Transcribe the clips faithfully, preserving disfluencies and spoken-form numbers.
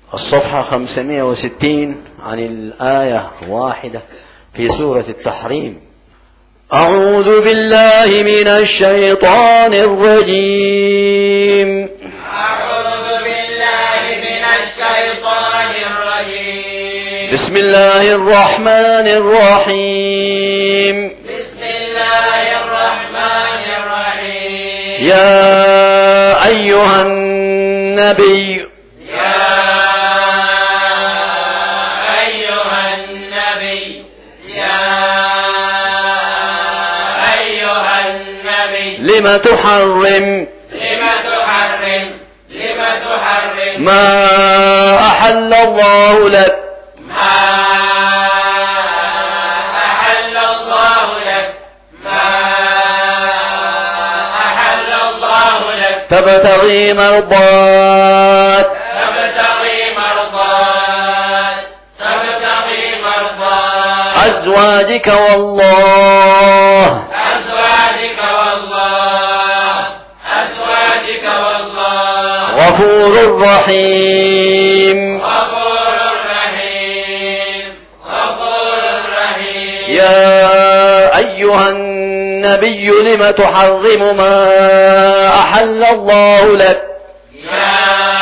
الصفحة خمسمائة وستين عن الآية واحدة في سورة التحريم. أعوذ بالله من الشيطان الرجيم. أعوذ بالله من الشيطان الرجيم. بسم الله الرحمن الرحيم. بسم الله الرحمن الرحيم. يا أيها النبي لم تحرم لم تحرم لم تحرم ما أحل الله لك ما أحل الله لك ما أحل الله لك تبتغي مرضات تبتغي مرضات تبتغي مرضات أزواجك والله أزواجك والله أزواجك والله غفور رحيم. غفور رحيم غفور رحيم. يا أيها النبي لم تحرم ما أحل الله لك يا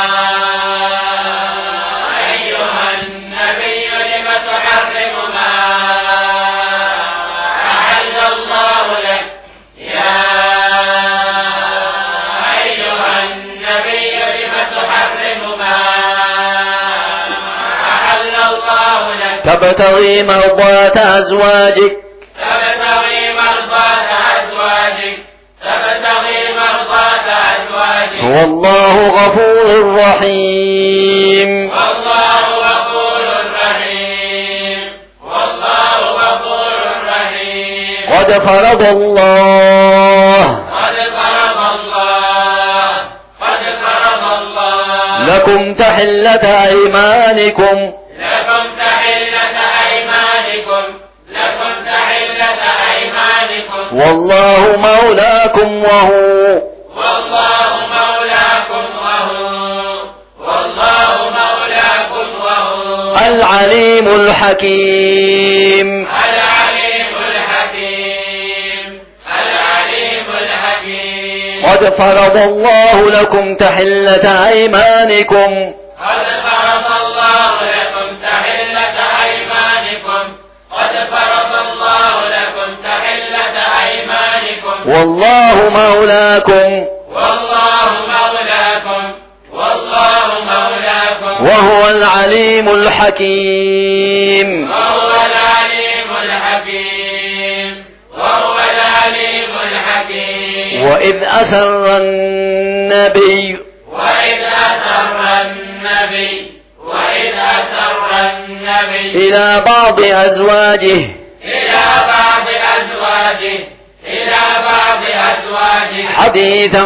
أيها النبي لم تحرم ما أحل الله لك يا أيها النبي لم تحرم ما أحل الله لك تبتغي مرضات أزواجك تبتغي مرضات أزواجك تبتغي مرضات أزواجك والله غفور رحيم. والله غفور رحيم والله غفور رحيم. قد فرض الله قد فرض الله قد فرض الله لكم تحلة أيمانكم لكم تحلة أيمانكم لكم تحلة أيمانكم والله مولاكم وهو والله مولاكم وهو والله مولاكم وهو العليم الحكيم. العليم الحكيم العليم الحكيم. قد فرض الله لكم تحلة أيمانكم قد فرض الله لكم تحلة أيمانكم قد فرض الله لكم تحلة أيمانكم والله مولاكم والله مولاكم والله مولاكم وهو العليم الحكيم. وهو العليم الحكيم وهو العليم الحكيم. وإذ أسر النبي وإذ أسر النبي وإذ أسر النبي إلى بعض أزواجه إلى بعض أزواجه إلى بعض أزواجه حديثا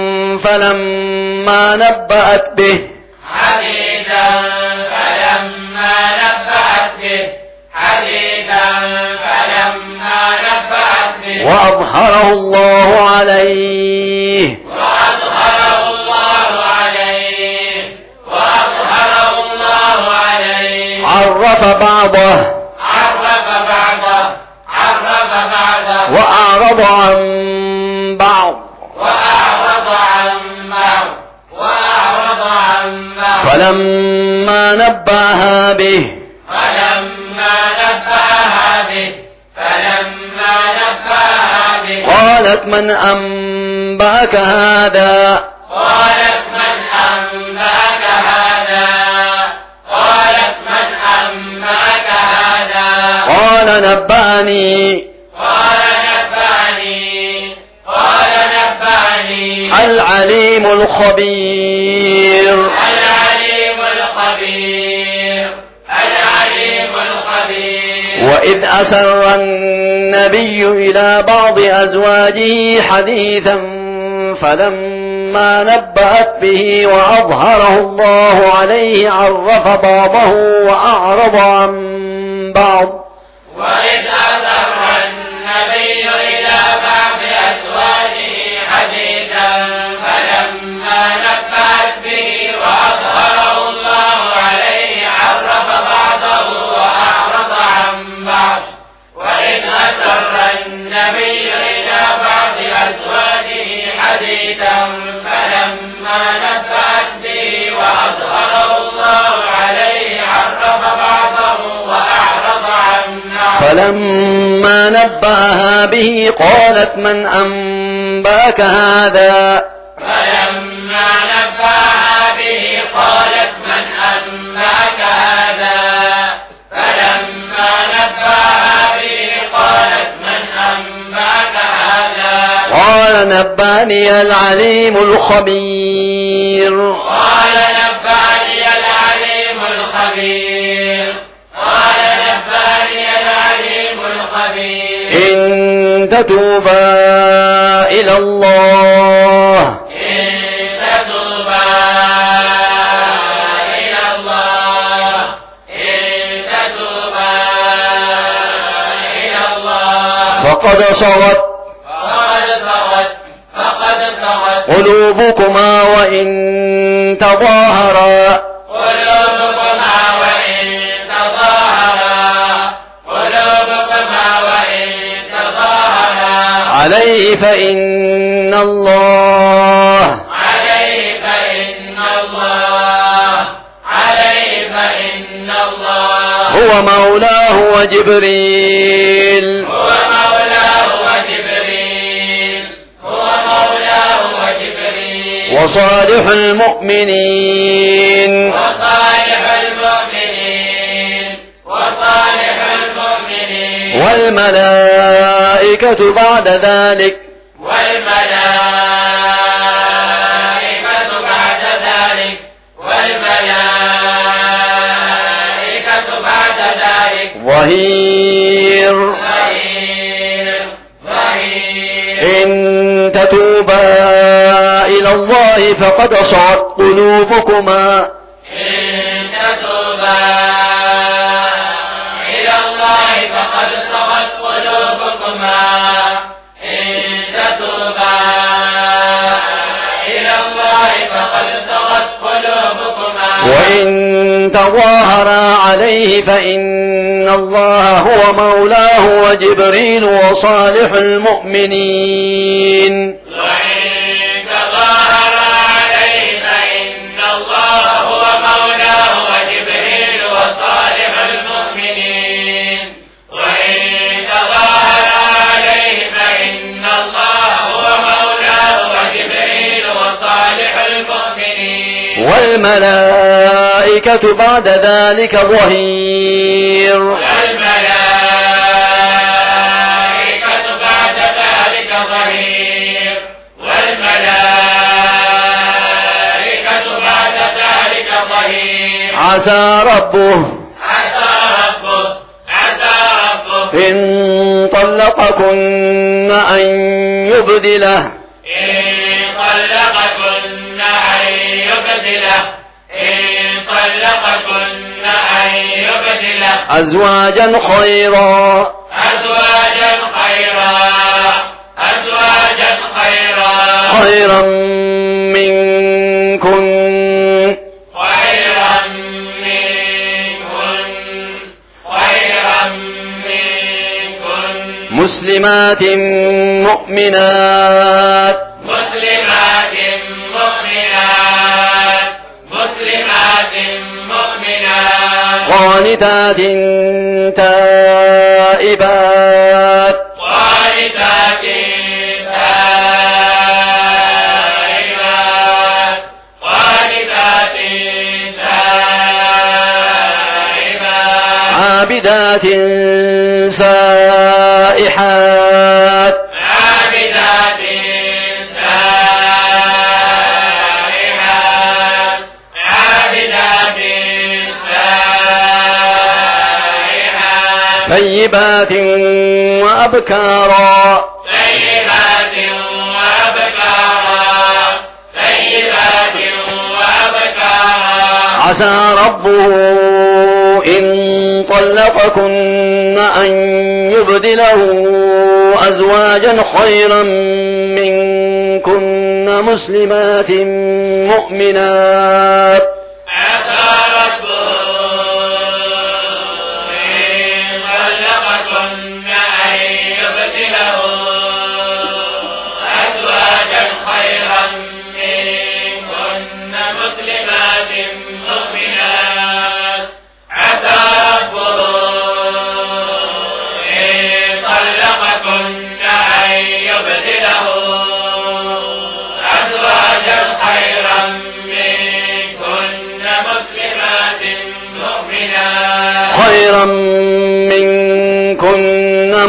فلما نبأت به حديثا فلما نبأت به حديثا فلما نبأت به وأظهره الله عليه وأظهره الله عليه وأظهره الله عليه عرف بعضه عرف بعضه عرف بعضه وأعرض عن بعض وأعرض عن بعض وأعرض عن بعض فلما نبأها به فلما نبأها به فلما نبأها به قالت من أنبأك هذا قالت من أنبأك هذا قالت من أنبأك هذا قال نبأني قال نبأني قال نبأني العليم الخبير. العليم الخبير العليم الخبير. وإذ أسر النبي إلى بعض أزواجه حديثا فلما نبأت به وأظهره الله عليه عرف بعضه وأعرض عن بعض. وإذ أسر النبي إلى بعض أزواجه حديثا فلما نبأت به وأظهره الله فلما نبأها به قالت من أنبأك هذا فلما نبأها به قالت من أنبأك هذا فلما نبأها به قالت من أنبأك هذا قال نبأني العليم الخبير قال نبأني العليم الخبير قال نبأني العليم الخبير إن تتوبا إلى الله إن تتوبا إلى الله إن تتوبا إلى الله فقد صغت فقد صغت فقد صغت قلوبكما وإن تظاهرا قلوبكما وإن تظاهرا قلوبكما وإن تظاهرا عليه فإن الله عليه فإن الله عليه فإن الله هو مولاه وجبريل هو مولاه وجبريل هو مولاه وجبريل وصالح المؤمنين وصالح المؤمنين وصالح المؤمنين والملائكة بعد ذلك والملائكة بعد ذلك والملائكة بعد ذلك ظهير ظهير ظهير إن تتوبا إلى الله فقد صغت قلوبكما إن تتوبا إلى الله فقد صغت قلوبكما إن تتوبا إلى الله فقد صغت قلوبكما وإن تظاهرا عليه فإن الله هو مولاه وجبريل وصالح المؤمنين وإن تظاهرا عليه فإن الله هو مولاه وجبريل وصالح المؤمنين وإن تظاهرا عليه فإن الله هو مولاه وجبريل وصالح المؤمنين والملائكة بعد ذلك ظهير والملائكة بعد ذلك ظهير والملائكة بعد ذلك ظهير عسى ربه عسى ربه عسى ربه إن طلقكن أن يبدله إن طلقكن أن يبدله إن طلقكن أن يبدله أزواجا خيرا أزواجا خيرا أزواجا خيرا خيرا منكن خيرا منكن خيرا منكن مسلمات مؤمنات مسلمات مؤمنات مسلمات مؤمنات قانتات تائبات قانتات تائبات قانتات تائبات عابدات سائحات عابدات سائحات عابدات سائحات طيبات وأبكارا طيبات وأبكارا طيبات وأبكارا عسى ربه إن طلقكن أن يبدله أزواجا خيرا منكن مسلمات مؤمنات عسى ربه إن طلقكن أن يبدله أزواجا خيرا منكن مسلمات مؤمنات عسى ربه إن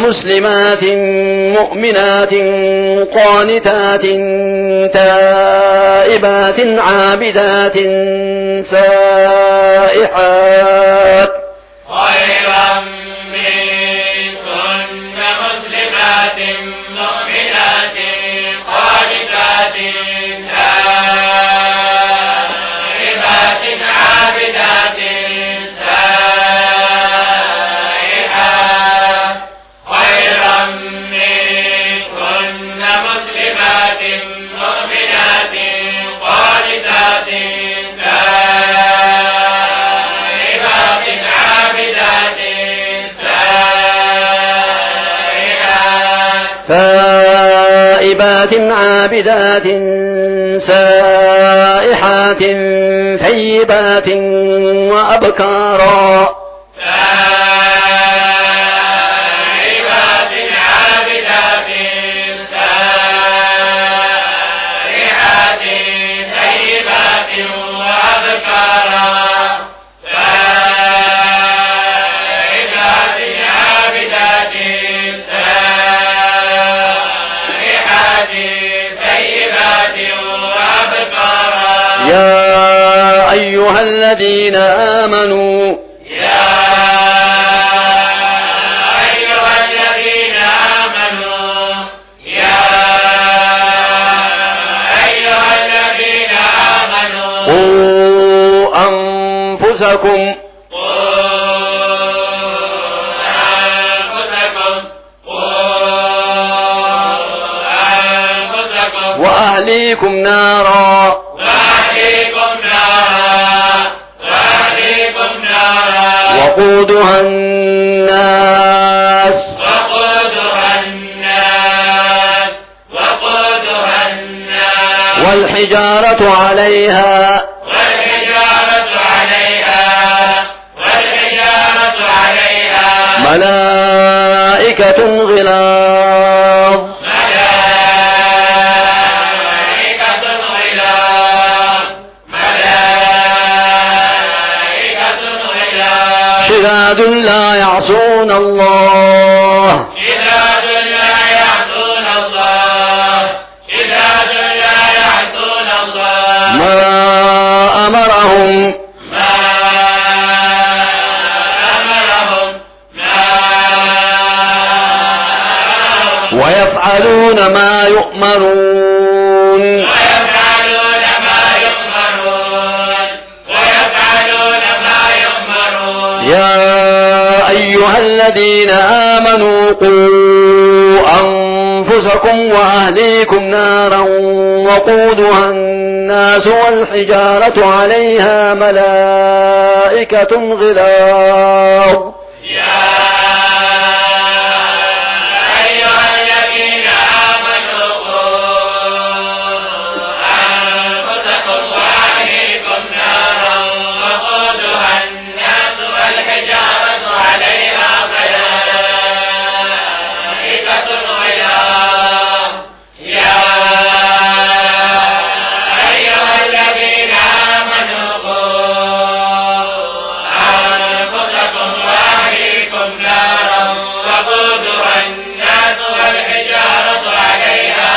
مسلمات مؤمنات قانتات تائبات عابدات سائحات خيرا منكن مسلمات مؤمنات قانتات تائبات عابدات سائحات خيرا منكن مسلمات مؤمنات قانتات تائبات عابدات سائحات ثائبات عابدات سائحات ثيبات وأبكارا تائبات عابدات سائحات ثيبات وأبكارا تائبات عابدات سائحات ثيبات وأبكارا يا أيها الذين آمنوا يا أيها الذين آمنوا يا أيها الذين آمنوا قوا أنفسكم قوا أنفسكم قوا أنفسكم وأهليكم نارا وأهليكم نارا وأهليكم نارا وقودها الناس وقودها الناس وقودها الناس والحجارة عليها والحجارة عليها والحجارة عليها ملائكة غلاظ ملائكة غلاظ ملائكة غلاظ شداد لا يعصون الله شداد لا يعصون الله شداد لا يعصون الله ما أمرهم ما أمرهم ما أمرهم ويفعلون ما يؤمرون ويفعلون ما يؤمرون ويفعلون ما يؤمرون يا أيها الذين آمنوا قوا أنفسكم وأهليكم نارا وقودها الناس والحجارة عليها ملائكة غلاظ يا أيها الذين آمنوا قوا أنفسكم وأهليكم نارا وقودها الناس والحجارة عليها ملائكة غلاظ يا أيها الذين آمنوا قوا أنفسكم وأهليكم نارا وقودها الناس والحجارة عليها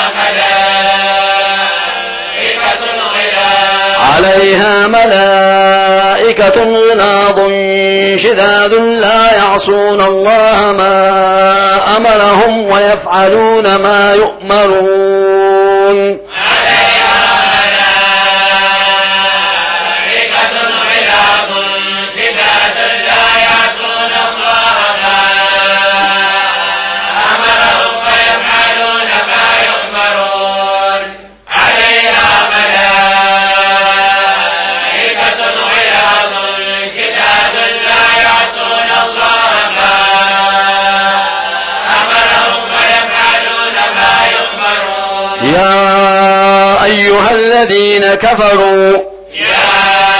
ملائكة غلاظ عليها ملائكة غلاظ شداد لا يعصون الله ما أمرهم ويفعلون ما يؤمرون عليها ملائكة غلاظ شداد لا يعصون الله ما أمرهم ويفعلون ما يؤمرون عليها ملائكة غلاظ شداد لا يعصون الله ما أمرهم ويفعلون ما يؤمرون يا أيها الذين كفروا يا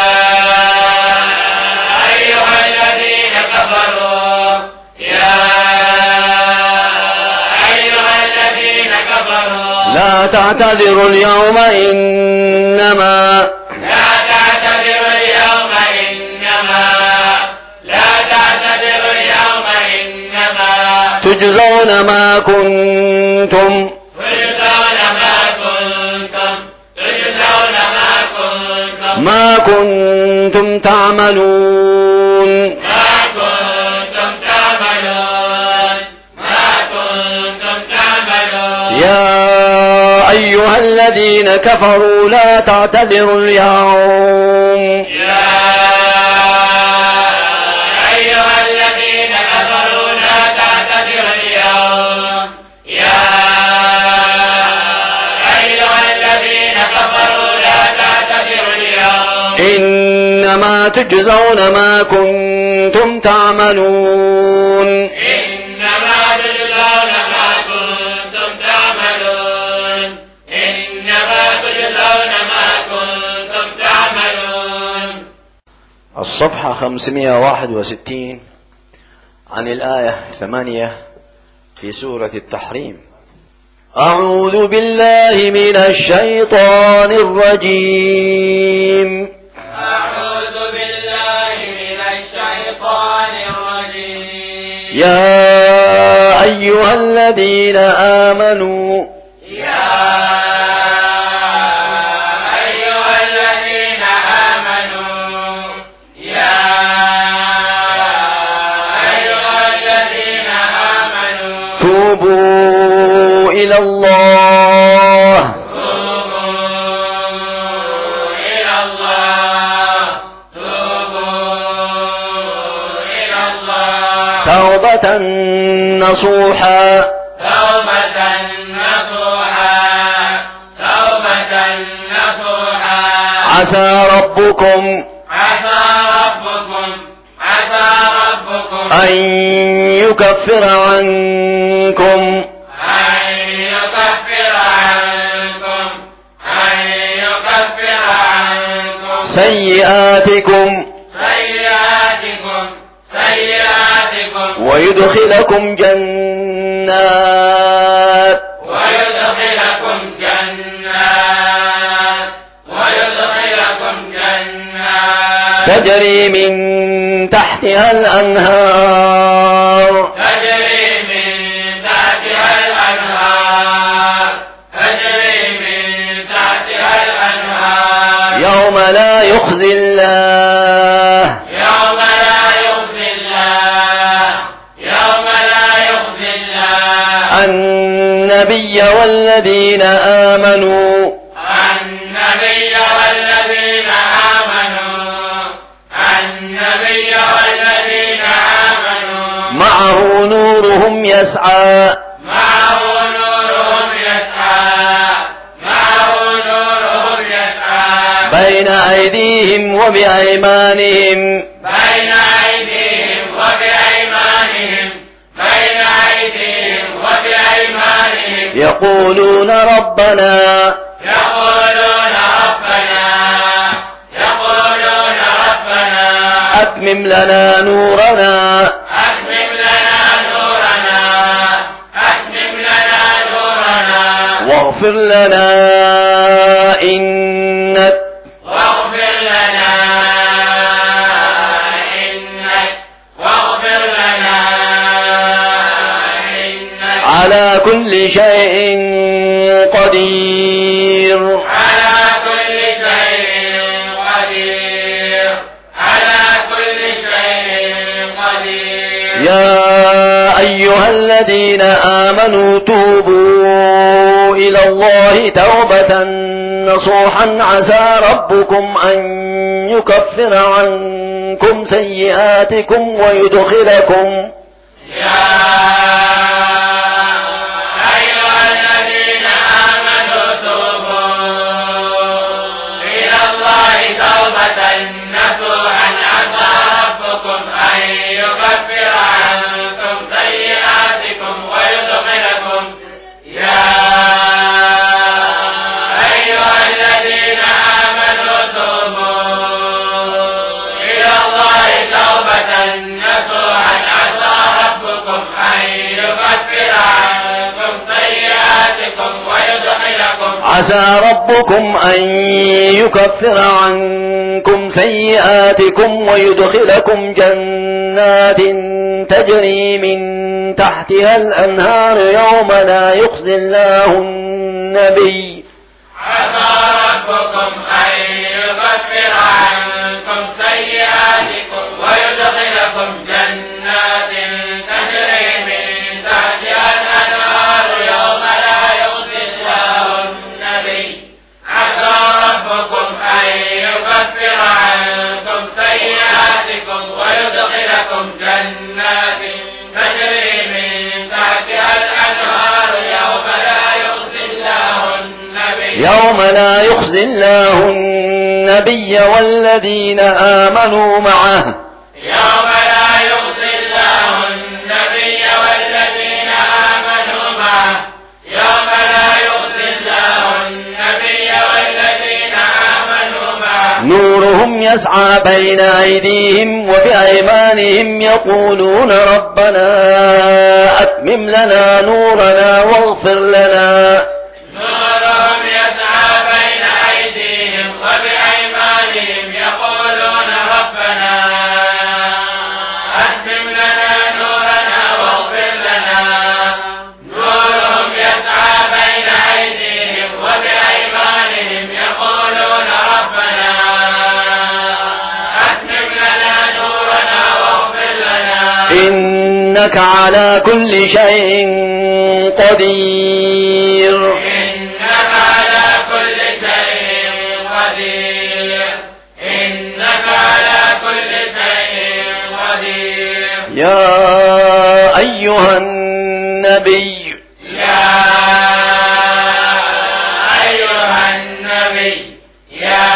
أيها الذين كفروا يا أيها الذين كفروا لا تعتذروا اليوم إنما لا تعتذروا اليوم إنما لا تعتذروا اليوم إنما تجزون ما كنتم تجزون ما كنتم تجزون ما كنتم ما كنتم تعملون ما كنتم تعملون ما كنتم تعملون. يا أيها الذين كفروا لا تعتذروا اليوم يا أيها الذين كفروا لا تعتذروا اليوم. يا أيها الذين كفروا لا تعتذروا اليوم. إنما تجزون ما كنتم تعملون إنما تجزون ما كنتم تعملون. إنما تجزون ما كنتم تعملون. الصفحة خمسمائة وواحد وستين عن الآية ثمانية في سورة التحريم. أعوذ بالله من الشيطان الرجيم. أعوذ بالله من الشيطان الرجيم. يا أيها الذين آمنوا يا أيها الذين آمنوا. يا أيها الذين آمنوا. توبوا إلى الله توبوا إلى الله. توبوا إلى الله. توبة نصوحا توبة نصوحا. توبة نصوحا. عسى ربكم عسى ربكم عسى ربكم أن يكفر عنكم أن يكفر عنكم أن يكفر عنكم سيئاتكم سيئاتكم سيئاتكم ويدخلكم جنات ويدخلكم جنات ويدخلكم جنات تجري من تحتها الأنهار تجري من تحتها الأنهار تجري من تحتها الأنهار يوم لا يخزي الله يوم لا يخزي الله يوم لا يخزي الله النبي والذين آمنوا النبي والذين آمنوا النبي والذين آمنوا معه نورهم يسعى معه نورهم يسعى معه نورهم يسعى بين أيديهم وبأيمانهم بين أيديهم وبأيمانهم بين أيديهم وبأيمانهم يقولون ربنا يقولون ربنا يقولون ربنا أتمم لنا نورنا أتمم لنا نورنا أتمم لنا نورنا واغفر لنا إنك واغفر لنا إنك واغفر لنا إنك على كل شيء قدير على كل شيء قدير على كل شيء قدير. يا أيها الذين آمنوا توبوا إلى الله توبة نصوحا عسى ربكم أن يكفر عنكم سيئاتكم ويدخلكم يا أيها الذين آمنوا توبوا إلى الله توبة نصوحا عسى ربكم أن يكفر عنكم سيئاتكم ويدخلكم. يا أيها الذين آمنوا توبوا إلى الله توبة نصوحا عسى ربكم أن يكفر عنكم سيئاتكم ويدخلكم عسى ربكم أن يكفر عنكم سيئاتكم ويدخلكم جنات تجري من تحتها الأنهار يوم لا يخزي الله النبي. عسى ربكم أن يكفر عنكم سيئاتكم ويدخلكم جنات تجري من تحتها الأنهار يوم لا يخزي الله النبي. عسى ربكم أن يكفر عنكم سيئاتكم ويدخلكم جنات تجري من تحتها الأنهار يوم لا يخزي الله النبي يوم لا يخزي الله النبي والذين آمنوا معه يوم لا يخزي الله النبي والذين آمنوا معه يوم لا يخزي الله النبي والذين آمنوا معه نورهم يسعى بين أيديهم وبأيمانهم يقولون ربنا أتمم لنا نورنا واغفر لنا. نورهم يسعى بين أيديهم وبأيمانهم يقولون ربنا أتمم لنا نورنا واغفر لنا. نورهم يسعى بين أيديهم وبأيمانهم يقولون ربنا أتمم لنا نورنا واغفر لنا. إنك على كل شيء قدير. إنك على كل شيء قدير. إنك على كل شيء قدير. يا أيها النبي يا أيها النبي يا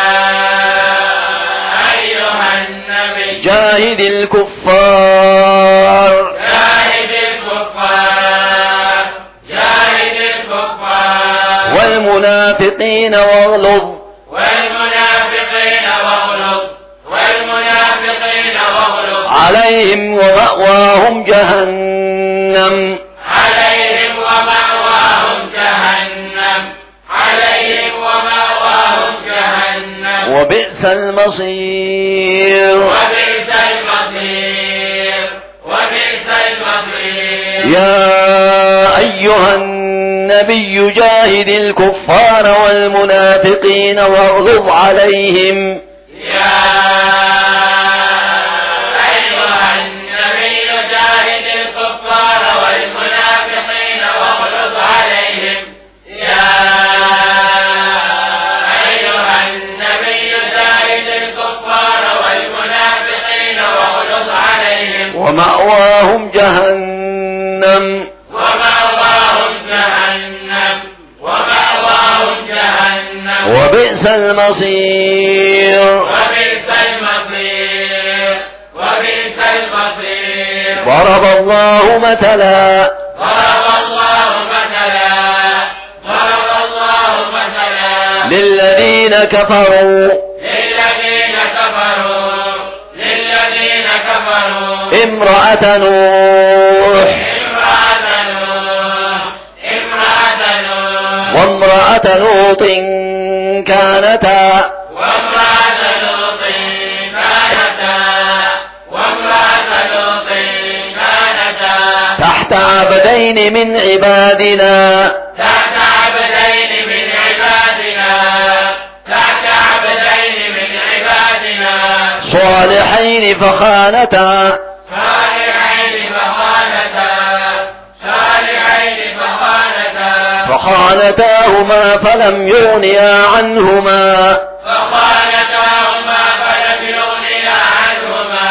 أيها النبي جاهد الكفار جاهد الكفار جاهد الكفار والمنافقين واغلظ والمنافقين واغلظ والمنافقين واغلظ عليهم ومأواهم جهنم عليهم ومأواهم جهنم عليهم ومأواهم جهنم وبئس المصير. وبئس المصير وبئس المصير. يا أيها النبي جاهد الكفار والمنافقين واغلظ عليهم. يا أيها النبي جاهد الكفار والمنافقين واغلظ عليهم. يا أيها النبي جاهد الكفار والمنافقين واغلظ عليهم. ومأواهم جهنم ومأواهم جهنم ومأواهم جهنم وبئس المصير. وبئس المصير وبئس المصير. ضرب الله مثلا ضرب الله مثلا ضرب الله مثلا للذين كفروا للذين كفروا للذين كفروا امرأة نوح امرأة نوح امرأة نوح وامرأة لوط كانتا وامرأة لوط كانتا وامرأة لوط كانتا تحت عبدين من عبادنا تحت عبدين من عبادنا تحت عبدين من عبادنا صالحين فخانتا صالحين فخانتا صالحين فخانتا فخانتاهما فلم يغنيا عنهما فخانتاهما فلم يغنيا عنهما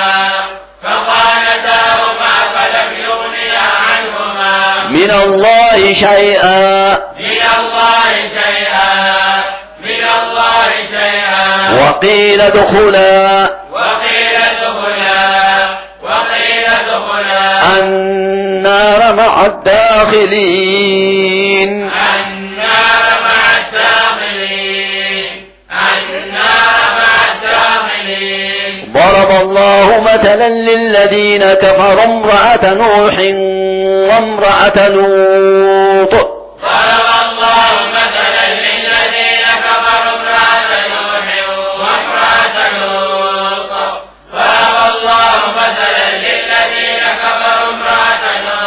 فخانتاهما فلم يغنيا عنهما من الله شيئا من الله شيئا من الله شيئا وقيل ادخلا وقيل ادخلا وقيل ادخلا النار مع الداخلين. النار مع الداخلين النار مع الداخلين. ضرب الله مثلا للذين كفروا امرأة نوح وامرأة لوط ضرب الله مثلا للذين كفروا امرأة نوح وامرأة لوط. ضرب الله مثلا للذين كفروا امرأة نوح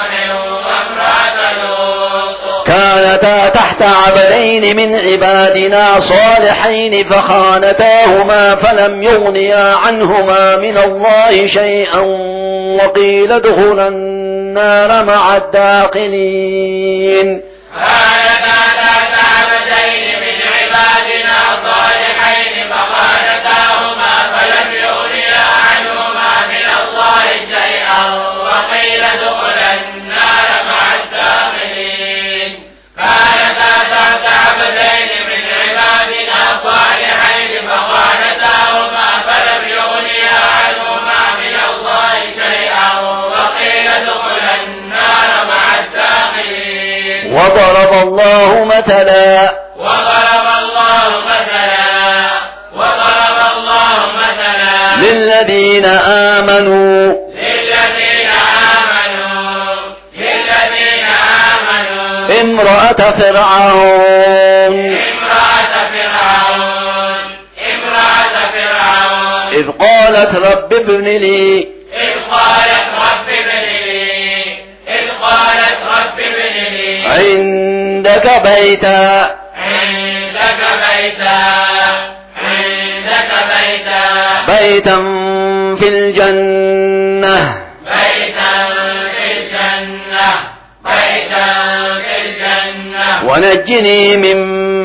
تحت عبدين من عبادنا صالحين فخانتاهما فلم يغنيا عنهما من الله شيئا وقيل ادخلا النار مع الداخلين. خانتا تحت عبدين من عبادنا صالحين فخانتاهما فلم يغنيا عنهما من الله شيئا وقيل ادخلا النار مع الداخلين. خانتا تحت عبدين من عبادنا صالحين فخانتاهما فلم يغنيا عنهما من الله شيئا وقيل ادخلا النار مع الداخلين. وضرب الله مثلا وضرب الله مثلا وضرب الله مثلا للذين آمنوا للذين آمنوا للذين آمنوا امرأة فرعون امرأة فرعون امرأة فرعون إذ قالت رب ابن لي إذ قالت رب ابن لي إذ قالت رب ابن لي عندك بيتا عندك بيتا عندك بيتا بيتا في الجنة بيتا في الجنة بيتا في الجنة ونجني من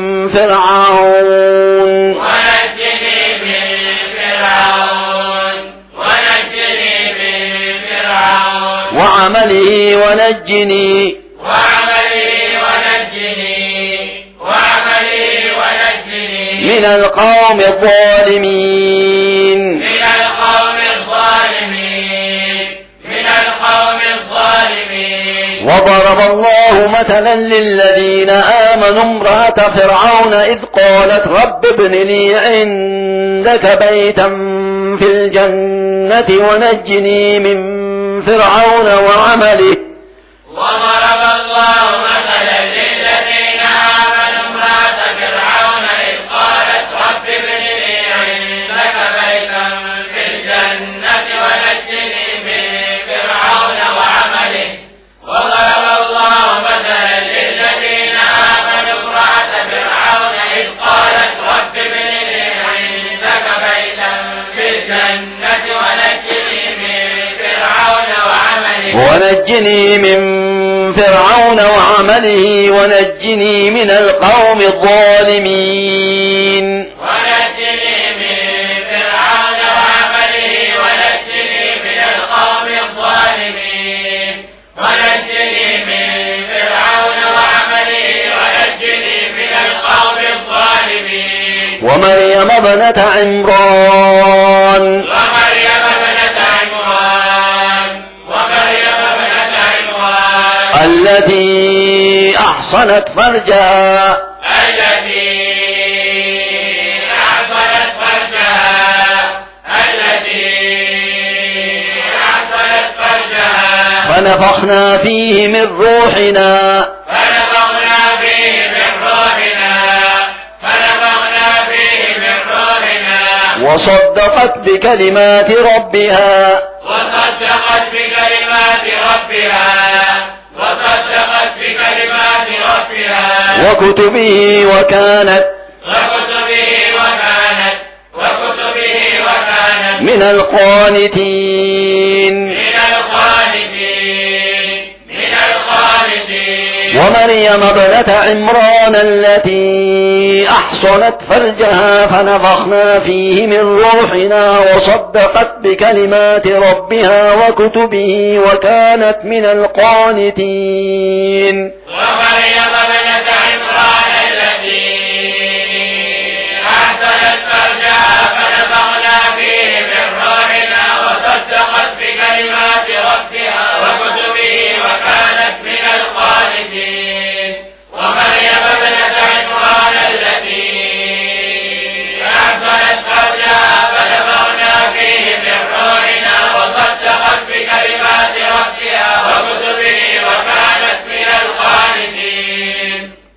فرعون ونجني من فرعون ونجني من فرعون وعمله ونجني وعملي ونجني وعملي ونجني من القوم الظالمين. من القوم الظالمين من القوم الظالمين. وضرب الله مثلا للذين آمنوا امرأة فرعون إذ قالت رب ابن لي عندك بيتا في الجنة ونجني من فرعون وعمله. وضرب الله مثلا للذين آمنوا امرأة فرعون إذ قالت رب ابن لي عندك بيتا في الجنة ونجني من فرعون وعمله. وضرب الله مثلا للذين آمنوا امرأة فرعون إذ قالت رب ابن لي عندك بيتا في الجنة ونجني من فرعون وعمله ونجني من فرعون وعمله ونجني من القوم الظالمين. ونجني من فرعون وعمله ونجني من القوم الظالمين. ونجني من فرعون وعمله ونجني من القوم الظالمين. ومريم ابنة عمران ومريم ابنة عمران ومريم ابنة عمران التي أحصنت فرجها التي أحصنت فرجها التي أحصنت فرجها فنفخنا فيه من روحنا فنفخنا فيه من روحنا فنفخنا فيه من روحنا وصدقت بكلمات ربها وصدقت بكلمات ربها وصدقت بكلمات ربها وكتبه وكانت وكتبه وكانت وكتبه وكانت من القانتين. من القانتين من القانتين. ومريم ابنة عمران التي أحصنت فرجها فنفخنا فيه من روحنا وصدقت بكلمات ربها وكتبه وكانت من القانتين. ومريم